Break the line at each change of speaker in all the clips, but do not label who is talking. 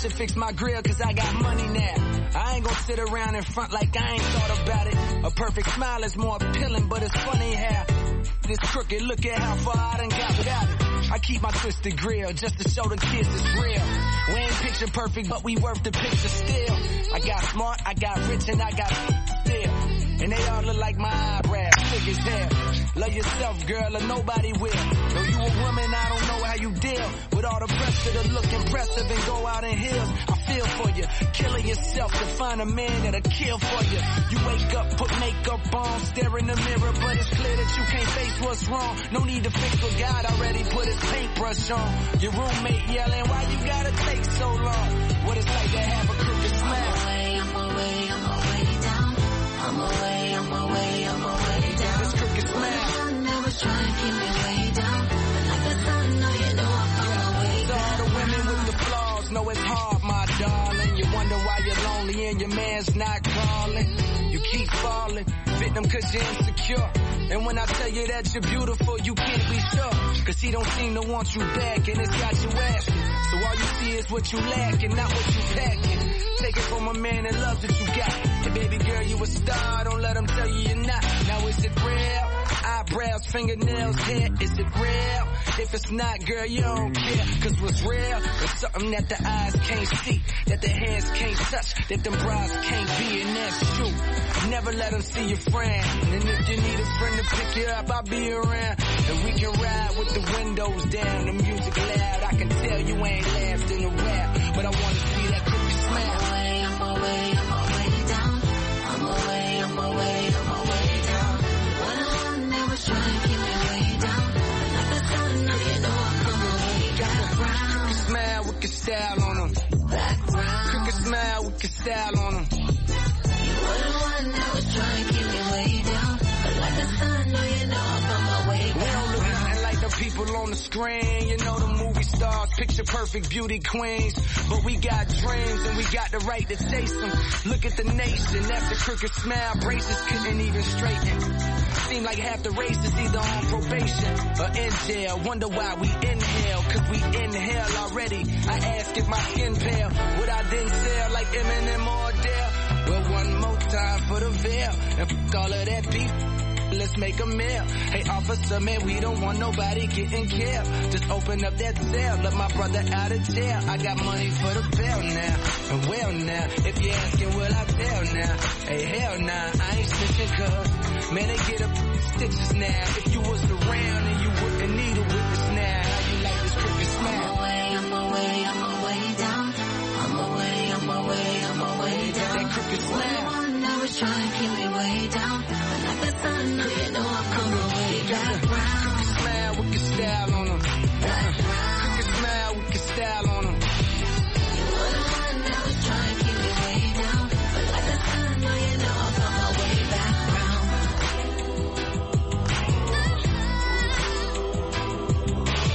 should fix my grill cause I got money now. I ain't gonna sit around in front like I ain't thought about it. A perfect smile is more appealing, but it's funny how this crooked, look at how far I done got without it. I keep my twisted grill just to show the kids it's real. We ain't picture perfect, but we worth the picture still. I got smart, I got rich, and I got still. And they all look like my eyebrows, thick as hell. Love yourself, girl, or nobody will. Though you a woman, I don't know how you deal with all the pressure to look impressive and go out in heels. I feel for you, killing yourself to find a man that'll kill for you. You wake up, put makeup on, stare in the mirror, but it's clear that you can't face what's wrong. No need to fix what God already put his paintbrush on. Your roommate yelling, why you gotta take so long? What it's like to have a crooked smile.
I'm away down. I'm away down.
This crooked smile.
I never try to keep me way down. But like the sun, now you know I'm on my way
down. All the women with the flaws know it's hard, my darling. You wonder why you're lonely and your man's not calling. You keep falling, victim cause you're insecure. And when I tell you that you're beautiful, you can't be sure. Cause he don't seem to want you back and it's got you asking. So all you see is what you lack and not what you packing. Take it from a man that loves what you got. And baby girl, you a star, don't let him tell you you're not. Now is it real? Eyebrows, fingernails, hair, is it real? If it's not, girl, you don't care. Cause what's real is something that the eyes can't see, that the hands can't touch, that them bras can't be, and that's true. Never let them see your friend. And if you need a friend to pick you up, I'll be around. And we can ride with the windows down, the music loud. I can tell you ain't laughed in a while, but I wanna see that crooked smile.
I'm away down. I'm away down. What I never try to keep me way down. But like the sun, now you know I'm on my way down.
Crooked smile with your style on them.
Background.
Crooked smile with your style on them.
What I never try to keep me way down. But like the sun, now you know I'm on my way down.
We don't look nothing like the people on the screen. You know the movie stars, picture perfect beauty queens. But we got dreams and we got the right to chase them. Look at the nation, after crooked smile, braces couldn't even straighten. Seem like half the race is either on probation or in jail. Wonder why we inhale, cause we inhale already. I ask if my skin pale, would I then sell like Eminem or Adele? Well, one more time for the veil, and fuck all of that beef. Let's make a meal. Hey, officer, man, we don't want nobody getting killed. Just open up that cell, let my brother out of jail. I got money for the bail now. And well now, if you're asking, will I tell now? Hey, hell nah, I ain't snitching cuz. Man, they get up stitches now. If you was around and you wouldn't need a witness now. How you like this crooked smile?
I'm away down. I'm away down.
That crooked smile.
I never try to keep me way down. But like the sun, now you know I'm on my way down.
Crooked smile with your style on them. Crooked smile with your style on them.
I never try to keep me way down. But like the sun, now you know I'm on my way back round.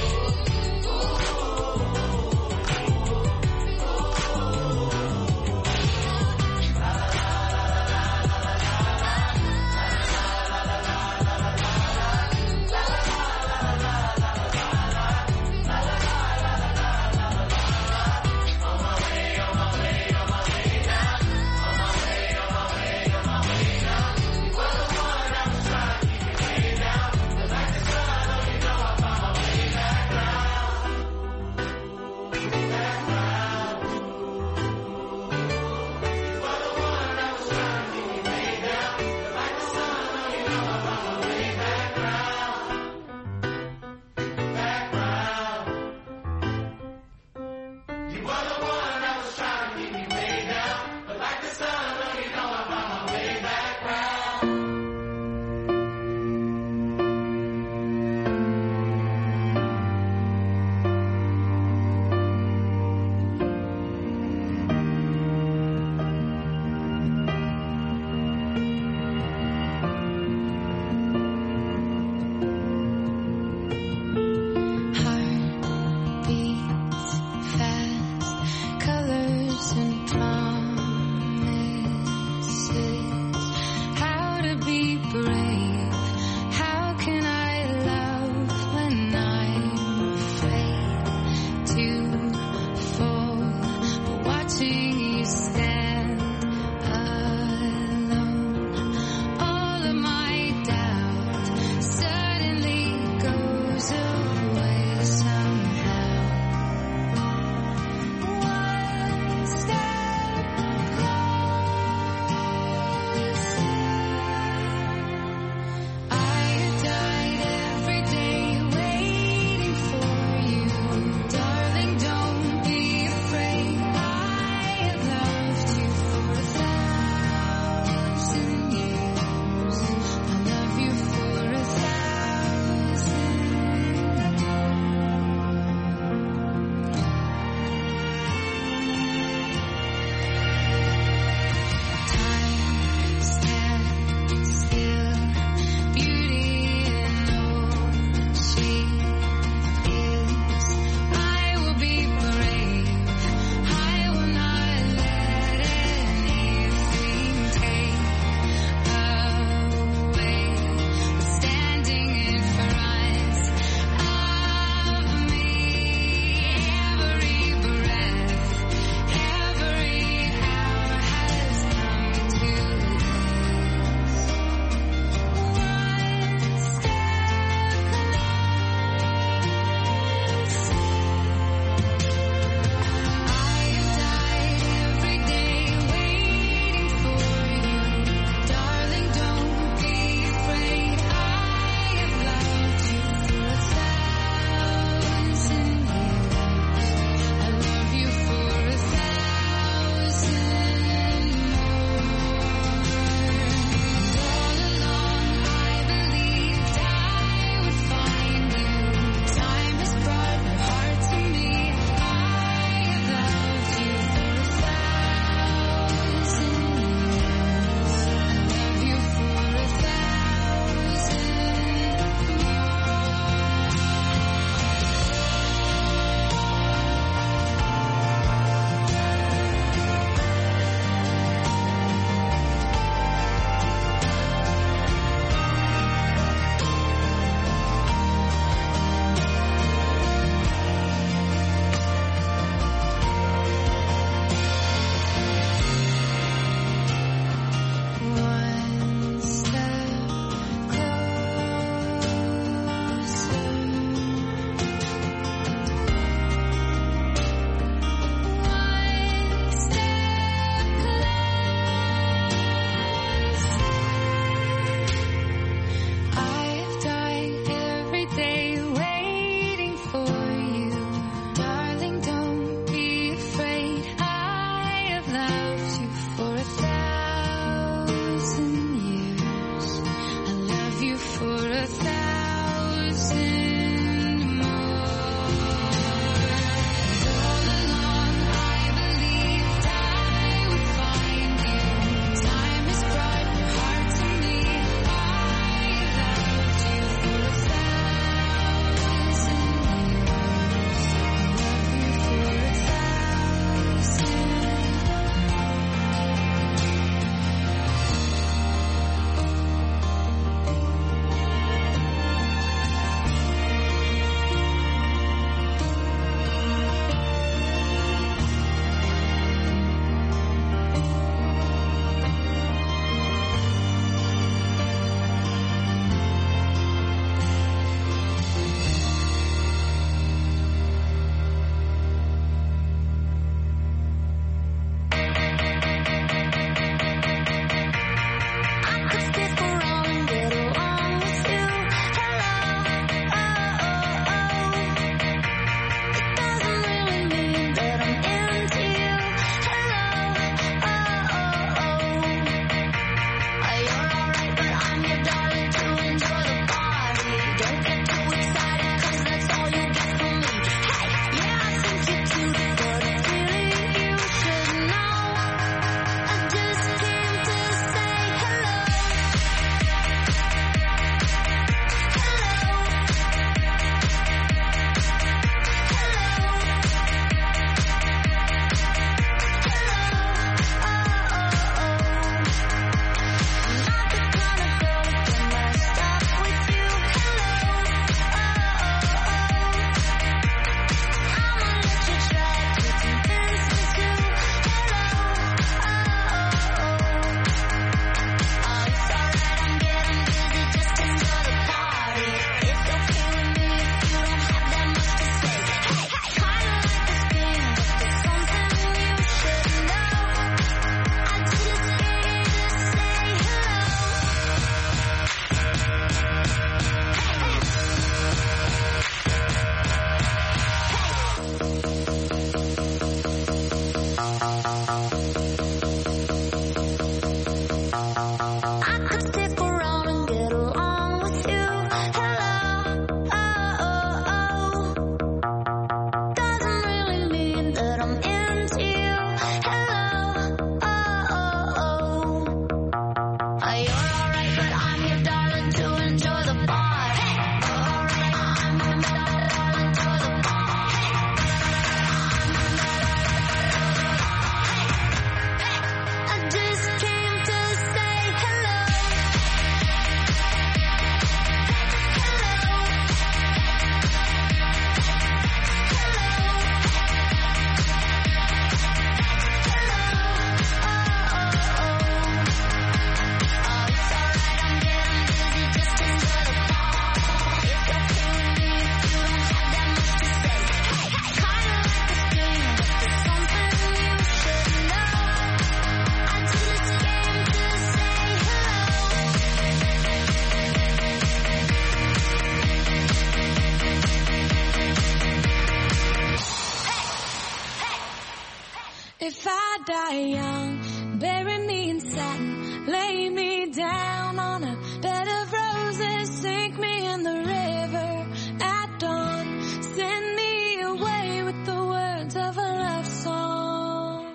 I die young, bury me in satin, lay me down on a bed of roses, sink me in the river at dawn, send me away with the words of a love song.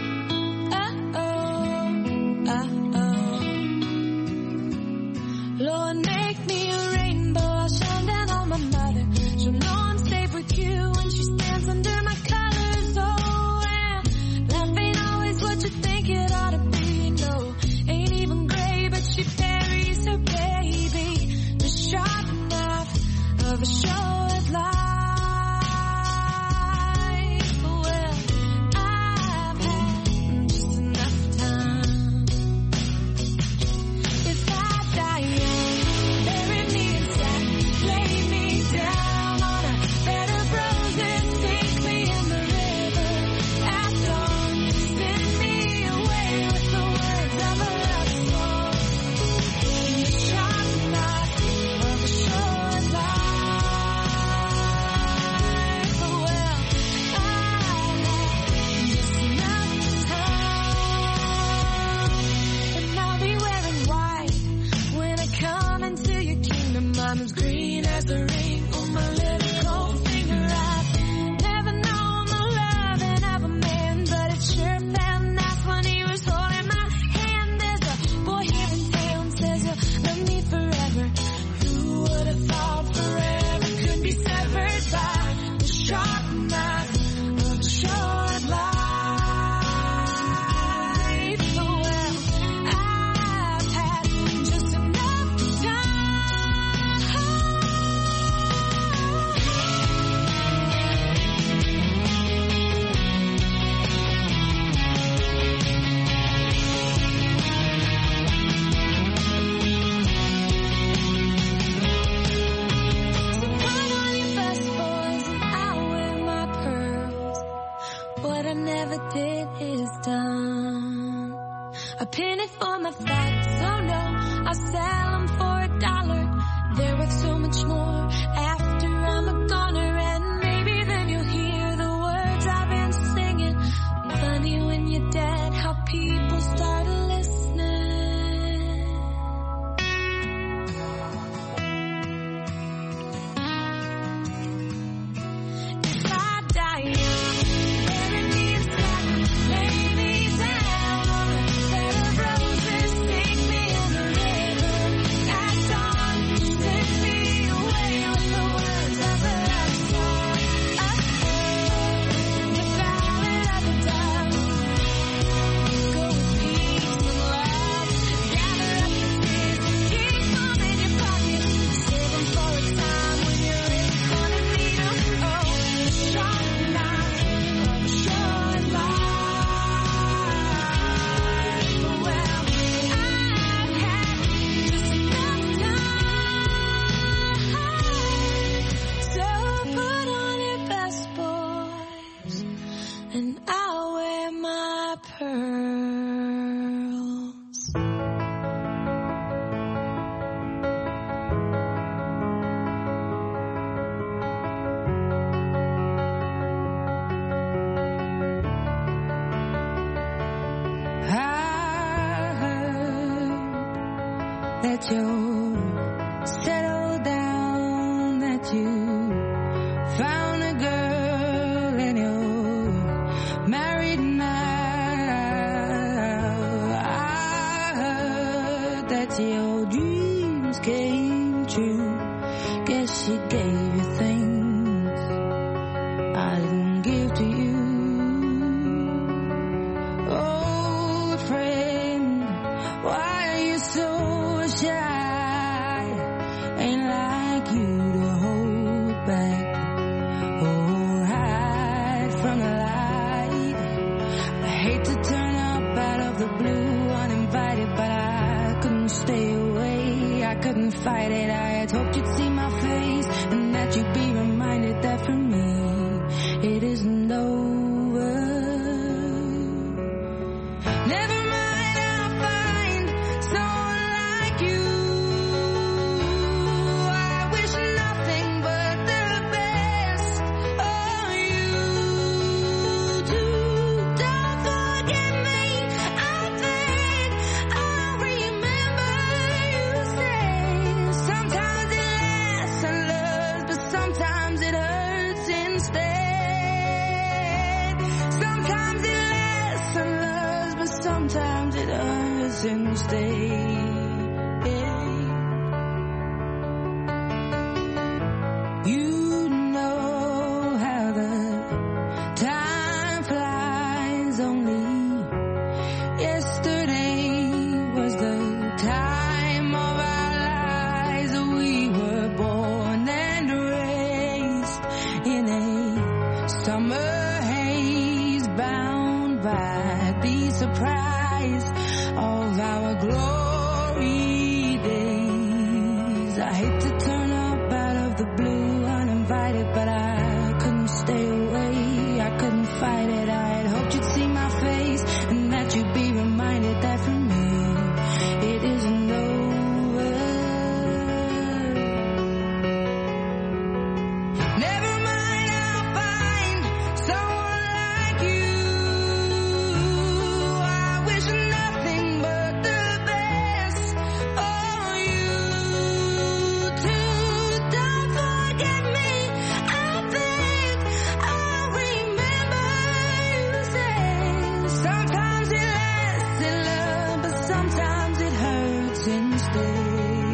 Lord, make me a rainbow, I'll shine down on my mother. She'll know I'm safe with you when she stands under my colors. Oh, and life ain't always what you think it ought to be. No, ain't even gray, but she buries her baby. The sharp knife of a short life. Well, I've had just enough time. If I die young, bury me in satin, lay me down on a bed of roses, sink me in the river at dawn, send me away with the words of a love song. The sharp knife of a short life. Well, I've had just enough time, and I'll be wearing white when I come into your kingdom. I'm as green as the ring on my little cold finger. I've never known the loving of a man, but it sure felt nice when he was holding my hand. There's a boy here in town says he'll love me forever. Who would have thought forever could be severed by the sharp knife of a short life? Well, I've had just enough Put on your best boys and I'll wear my pearls. What I never did is done. A penny for my facts, oh no, I'll sell them for $1. They're worth so much more after I'm a goner, and maybe then you'll hear the words I've been singing. Funny when you're dead, how people start listening. If I die young, bury me in satin, lay me down on a bed of roses, sink me in the river at dawn, send me away with the words of a love song. The ballad of the dove. Go with peace and love. Gather up your tears and keep them in your pocket. Save them for a time when you're really gonna need them. Oh, the sharp knife of a short life. Well, I've had just enough time. So put on your best boys and I'll wear my pearls.
I heard that you're settled down, that you found a girl and you're married now. I heard that your dreams came true. Guess she gave you things I didn't give to you. Oh, friend, why are you so shy? Ain't like you to hold back or hide from the light. I hate to turn up out of the blue uninvited, but I couldn't stay away. I couldn't fight it. I had hoped you'd see my face and that stay. You know how the time flies. Only yesterday was the time of our lives. We were born and raised in a summer haze, bound by the surprise of our glory days. I hate to turn up out of the blue uninvited, but I couldn't stay away. I couldn't fight it. I had hoped you'd see my face and that you'd be reminded that for me it isn't over. Never mind, I'll find someone like you. I wish nothing but the best for you too. Don't forget me, I think I'll remember you said. Sometimes it lasts in love, but sometimes it hurts instead.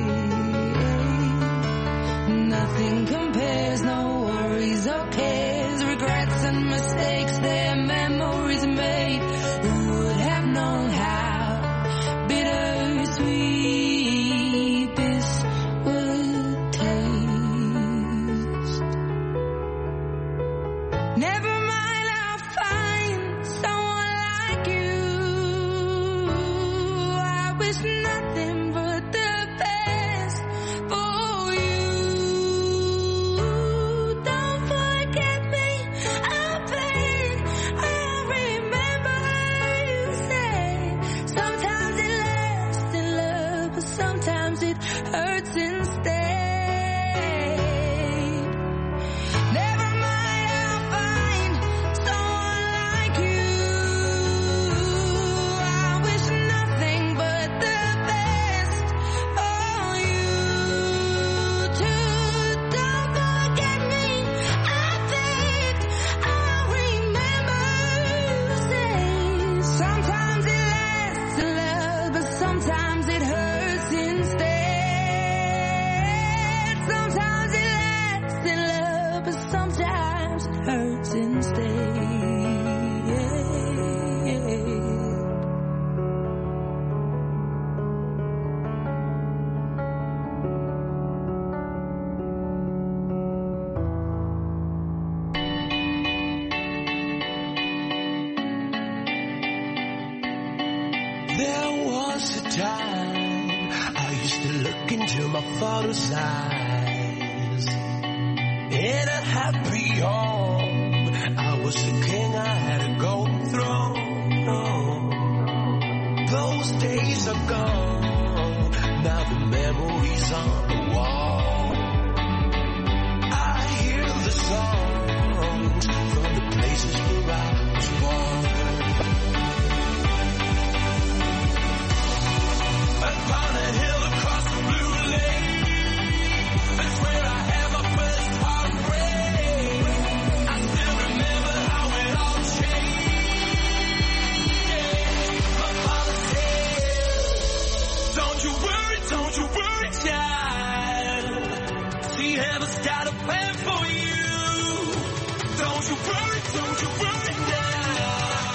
Nothing compares, no worries or cares, regrets and mistakes, their memories made. Who would have known how bittersweet this would taste? Never mind, I'll find someone like you. I wish nothing but the best for you. Don't forget me, I think I'll remember you said. Sometimes it lasts in love, but sometimes it hurts instead. Never mind, I'll find someone like you. I wish nothing but the best for you too. Don't forget me, I think I'll remember you say. Sometimes it lasts in love, but sometimes it hurts instead. Sometimes it lasts in love, but sometimes it hurts instead.
There was a time I used to look into my father's eyes. In a happy home, I was the king, I had a golden throne. Those days are gone, now the memories on the wall. I hear the songs from the places where I was born. Upon a hill across the blue lake, that's where I had my first heartbreak. I still remember how it all changed. My father said, don't you worry, child. See, heaven's got a plan for you. Don't you worry now.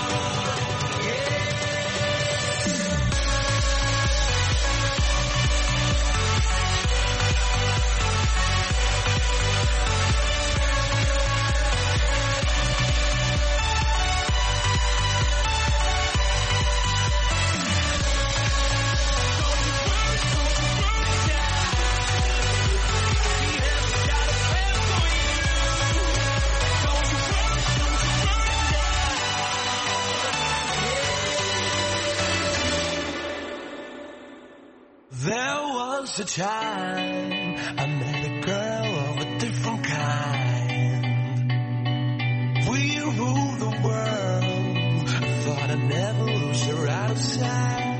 There was a time I met a girl of a different kind. We ruled the world. I thought I'd never lose her out of sight.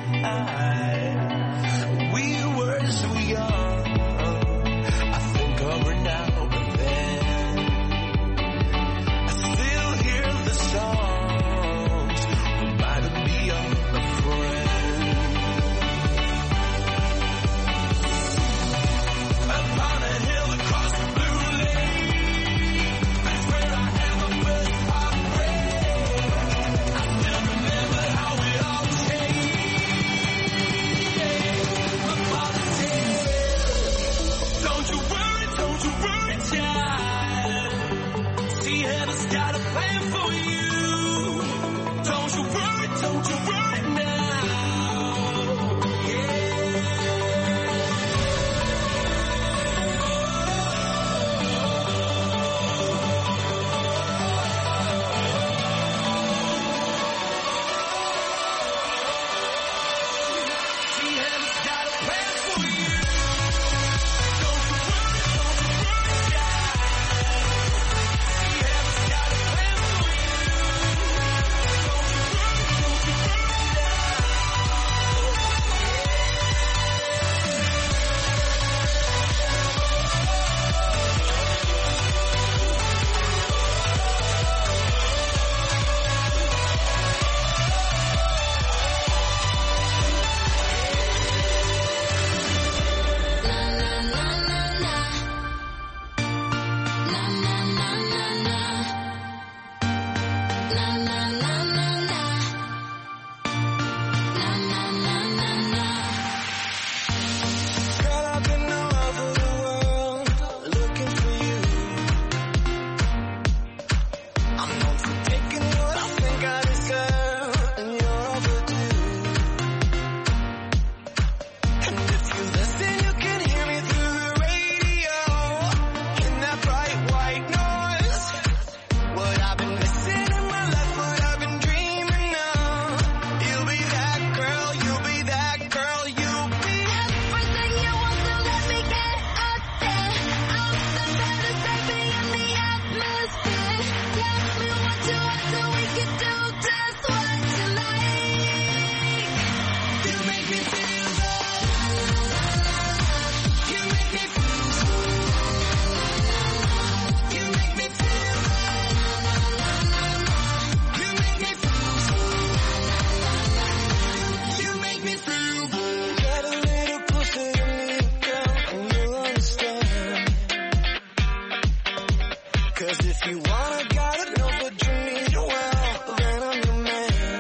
We were so young. I think of her now and then. I still hear the songs reminding me of a friend. heaven's got a plan for you. Don't you worry now. Yeah. See, heaven's got a plan for you. Don't you worry now. See, heaven's got a plan for you. Don't you worry Girl, I've been all over the world looking for you. I'm known for taking what I think I deserve, and you're overdue. And if you listen, you can hear me through the radio in that bright white noise. What I've been missing in my life, what I've been dreaming of. You'll be that girl, you'll be that girl, you'll be
Everything you want, so let me get out there. I'm the baddest baby in the atmosphere. Tell me what you want so we can do just what you like.
You make me feel that. You make me feel so. You make me feel that. You make me feel so. You make me feel good. Get a little closer to me, girl, and you'll understand. 'Cause if you wanna, gotta know what you need, well, then I'm your man.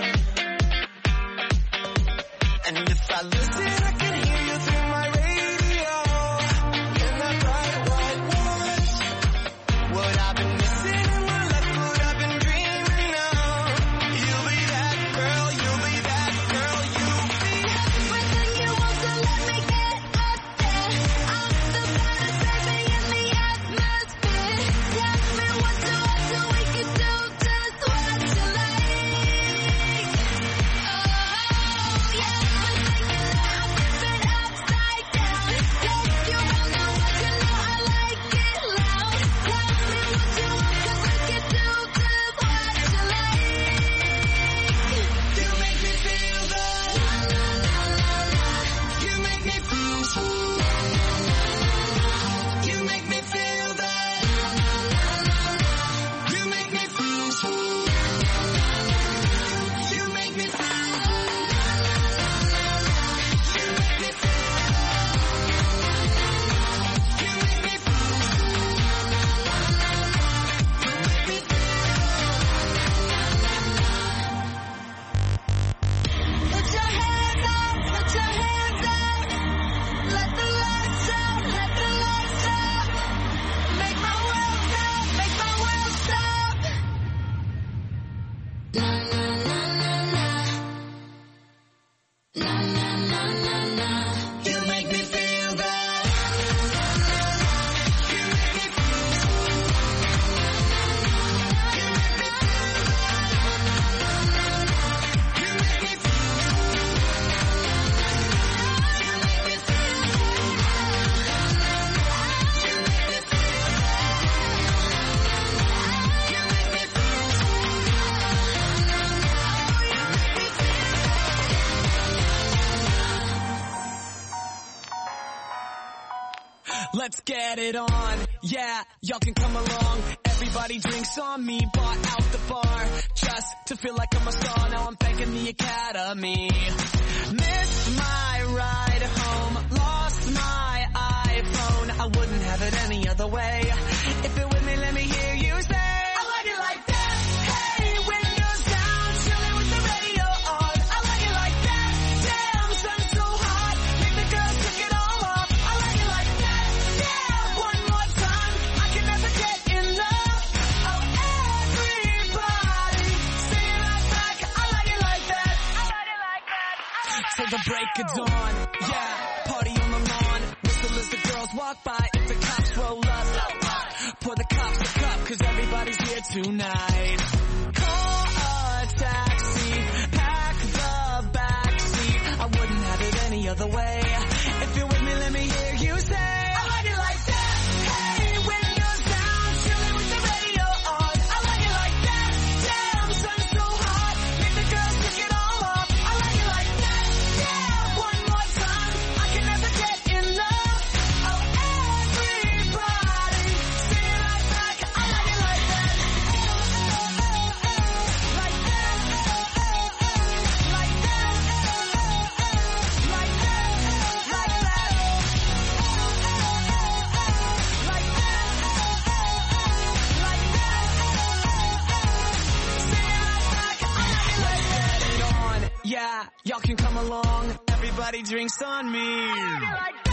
And if I listen, I can hear you through my radio in that bright white voice. What I've been missing in my life, what I've been dreaming of. You'll be that girl, you'll be that girl, you'll be.
Everything you want, so let me get out there. I'm the baddest baby in the atmosphere. Tell me what you want so we can do just what you like. Oh, yeah, we're thinking that I'll flip it upside down. Take you round the world, you know I like it loud. Tell me what you want, 'cause we can do just what you like.
You make me feel that. You make me feel so. You make me feel that. You make me feel so. You make me feel. You make me feel. You make me feel. You make me feel.
Put your hands up, put your hands up. Let the lights out, let the lights out. Make my world stop, make my world stop. Na na na na na. Na na na na na.
You make me feel that. You make me feel so. You make me feel that. You make me feel so. You make me feel that. You make me feel that. You make me feel
Let's get it on, yeah, y'all can come along. Everybody drinks on me, bought out the bar. Just to feel like I'm a star, now I'm thanking the academy. Missed my ride home, lost my iPhone. I wouldn't have it any other way. If you're with me, let me hear you say, I like it like that. Hey, windows down, chilling with the radio on. I like it like that. Damn, sun's so hot, make the girls take it all off. I like it like that. Yeah, one more time, I can never get enough. Oh, till the break of dawn. Yeah, party on the lawn. Whistle as the girls walk by. If the cops roll up, pour the cops a cup, cause everybody's here tonight. Call a taxi, pack the backseat. I wouldn't have it any other way. If you're with me, let me hear you say, I like it like that. Hey, windows down, chilling with the radio on. I like it like that. Damn, sun's so hot, make the girls take it all off. I like it like that. Yeah, one more time, I can never get enough. Oh, everybody, sing it right back. I like it like that. Like that. Like that. Like that. Like that. Like that. Like that. Sing it right back. I like it like that. On. Yeah, y'all can come along. Everybody drinks on me. I like it like that.